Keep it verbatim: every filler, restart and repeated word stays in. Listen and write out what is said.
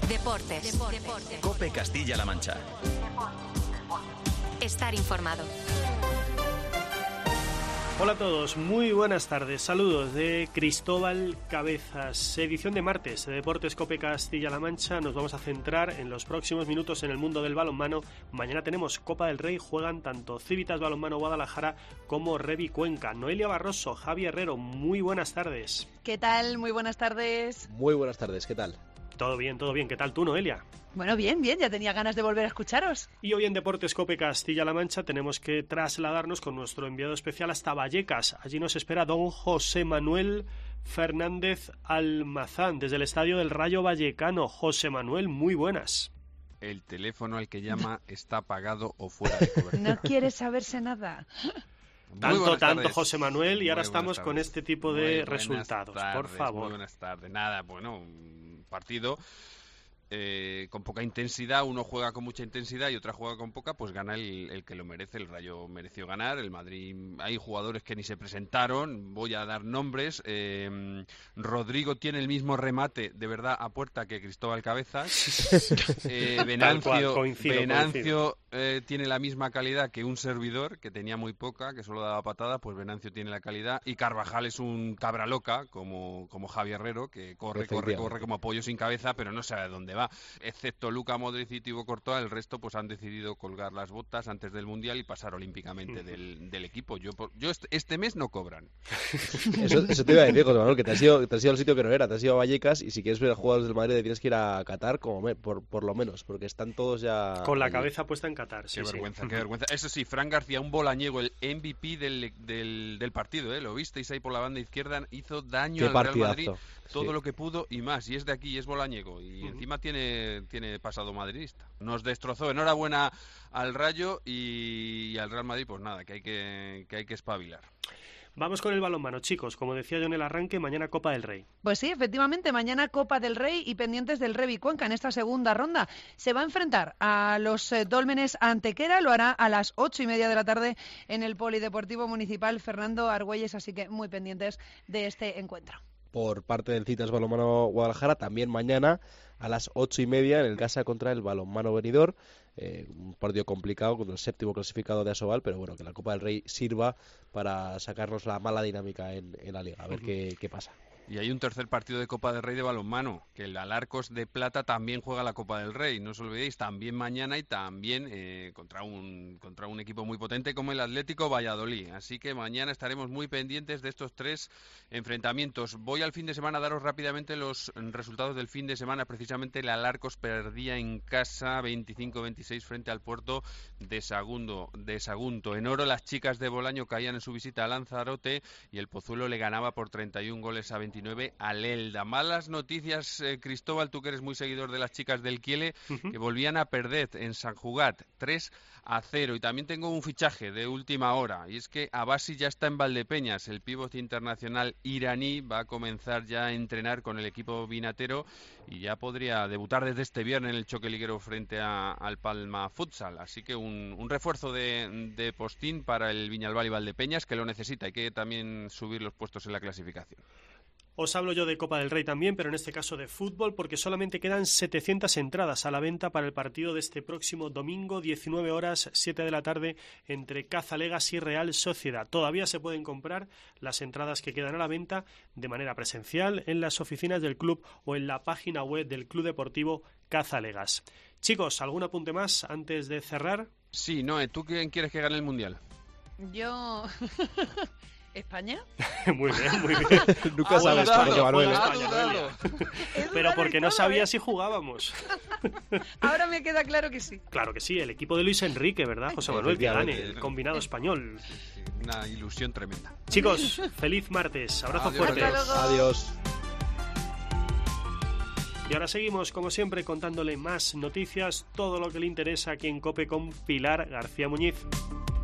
Deportes. Deportes. COPE Castilla-La Mancha. Estar informado. Hola a todos, muy buenas tardes. Saludos de Cristóbal Cabezas. Edición de martes de Deportes COPE Castilla-La Mancha. Nos vamos a centrar en los próximos minutos en el mundo del balonmano. Mañana tenemos Copa del Rey. Juegan tanto Civitas Balonmano Guadalajara como Revi Cuenca. Noelia Barroso, Javi Herrero, muy buenas tardes. ¿Qué tal? Muy buenas tardes. Muy buenas tardes, ¿qué tal? Todo bien, todo bien. ¿Qué tal tú, Noelia? Bueno, bien, bien, ya tenía ganas de volver a escucharos. Y hoy en Deportes COPE Castilla-La Mancha tenemos que trasladarnos con nuestro enviado especial hasta Vallecas. Allí nos espera don José Manuel Fernández Almazán, desde el Estadio del Rayo Vallecano. José Manuel, muy buenas. El teléfono al que llama está apagado o fuera de cobertura. No quiere saberse nada. Tanto, tanto, José Manuel, y ahora estamos con este tipo de resultados, tardes, por favor. Muy buenas tardes. Nada, bueno, un partido eh, con poca intensidad, uno juega con mucha intensidad y otra juega con poca, pues gana el, el que lo merece. El Rayo mereció ganar, el Madrid, hay jugadores que ni se presentaron, voy a dar nombres. eh, Rodrigo tiene el mismo remate, de verdad, a puerta que Cristóbal Cabezas. eh, Venancio, cual, coincido, Venancio coincido. Eh, tiene la misma calidad que un servidor, que tenía muy poca, que solo daba patada, pues Venancio tiene la calidad, y Carvajal es un cabra loca, como, como Javi Herrero, que corre, corre, corre como pollo sin cabeza, pero no sabe a dónde va. Excepto Luka Modric y Thibaut Courtois, el resto pues han decidido colgar las botas antes del Mundial y pasar olímpicamente del, del equipo. Yo, yo este, este mes no cobran. Eso, eso te iba a decir, José Manuel, que te has, ido, te has ido al sitio que no era, te has ido a Vallecas, y si quieres ver a jugadores del Madrid tienes que ir a Qatar, como me, por, por lo menos, porque están todos ya... Con la allí. cabeza puesta en Qatar, sí, Qué sí. vergüenza, qué vergüenza. Eso sí, Fran García, un bolañego, el M V P del, del, del partido, ¿eh? Lo visteis ahí por la banda izquierda, hizo daño Qué al Real partidazo. Madrid, todo Sí. lo que pudo y más, y es de aquí, y es bolañego, y uh-huh. encima tiene, tiene pasado madridista. Nos destrozó, enhorabuena al Rayo y, y al Real Madrid, pues nada, que hay que, que hay que espabilar. Vamos con el balonmano, chicos. Como decía yo en el arranque, mañana Copa del Rey. Pues sí, efectivamente, mañana Copa del Rey y pendientes del Revi Cuenca en esta segunda ronda. Se va a enfrentar a los eh, Dólmenes Antequera, lo hará a las ocho y media de la tarde en el Polideportivo Municipal Fernando Argüelles, así que muy pendientes de este encuentro. Por parte del Civitas Balonmano Guadalajara, también mañana a las ocho y media en el casa contra el Balonmano Benidorm. Eh, un partido complicado con el séptimo clasificado de Asobal, pero bueno, que la Copa del Rey sirva para sacarnos la mala dinámica en, en la Liga, a ver uh-huh. qué, qué pasa. Y hay un tercer partido de Copa del Rey de balonmano, que el Alarcos de Plata también juega la Copa del Rey, no os olvidéis, también mañana y también eh, contra un contra un equipo muy potente como el Atlético Valladolid. Así que mañana estaremos muy pendientes de estos tres enfrentamientos. Voy al fin de semana a daros rápidamente los resultados del fin de semana. Precisamente el Alarcos perdía en casa veinticinco veintiséis frente al Puerto de Sagunto. De Sagunto. En oro las chicas de Bolaño caían en su visita a Lanzarote y el Pozuelo le ganaba por treinta y un goles a veintinueve al Elda. Malas noticias, eh, Cristóbal, tú que eres muy seguidor de las chicas del Kiele, uh-huh. que volvían a perder en San Jugat tres a cero. Y también tengo un fichaje de última hora, y es que Abasi ya está en Valdepeñas. El pívot internacional iraní va a comenzar ya a entrenar con el equipo vinatero y ya podría debutar desde este viernes en el choque liguero frente a, al Palma Futsal. Así que un, un refuerzo de, de postín para el Viñalbal y Valdepeñas, que lo necesita. Hay que también subir los puestos en la clasificación. Os hablo yo de Copa del Rey también, pero en este caso de fútbol, porque solamente quedan setecientas entradas a la venta para el partido de este próximo domingo, diecinueve horas, siete de la tarde, entre Cazalegas y Real Sociedad. Todavía se pueden comprar las entradas que quedan a la venta de manera presencial en las oficinas del club o en la página web del Club Deportivo Cazalegas. Chicos, ¿algún apunte más antes de cerrar? Sí, Noé, ¿tú quién quieres que gane el Mundial? Yo... ¿España? Muy bien, muy bien. Nunca sabes cómo se va Manuel. Pero porque no sabía si jugábamos. Ahora me queda claro que sí. Claro que sí, el equipo de Luis Enrique, ¿verdad, José Manuel? Que gane el combinado español. Una ilusión tremenda. Chicos, feliz martes. Abrazo Adiós. fuerte. Adiós. Y ahora seguimos, como siempre, contándole más noticias, todo lo que le interesa aquí en COPE con Pilar García Muñiz.